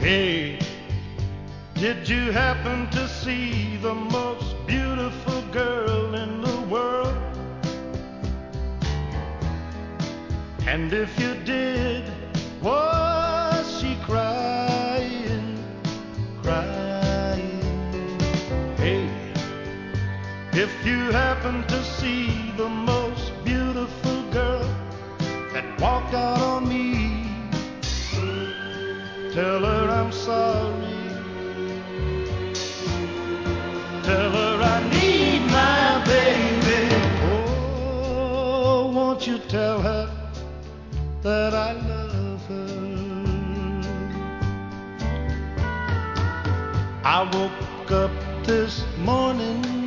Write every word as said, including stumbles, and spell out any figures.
Hey, did you happen to see the most beautiful girl in the world? And if you did, was she crying, crying? Hey, if you happen to see the most beautiful girl that walked out on me, tell her I'm sorry. Tell her I need my baby. Oh, won't you tell her that I love her? I woke up this morning